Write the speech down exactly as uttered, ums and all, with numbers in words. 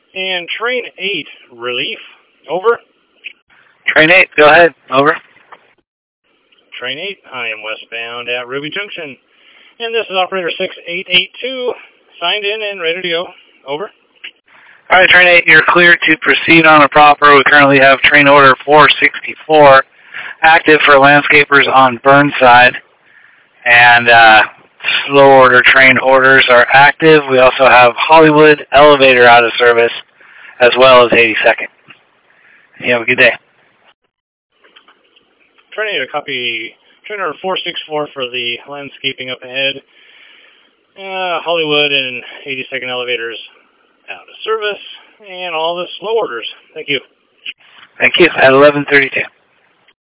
And Train eight, relief. Over. Train eight, go ahead. Over. Train eight, I am westbound at Ruby Junction. And this is operator six eight eight two, signed in and ready to go. Over. All right, Train eight, you're clear to proceed on a proper. We currently have train order four sixty-four active for landscapers on Burnside. And uh, slow order train orders are active. We also have Hollywood elevator out of service, as well as eighty-second. You have a good day. Train eight, a copy. Train order four sixty-four for the landscaping up ahead. Uh, Hollywood and eighty-second elevators out of service, and all the slow orders. Thank you. Thank you. At eleven thirty-two.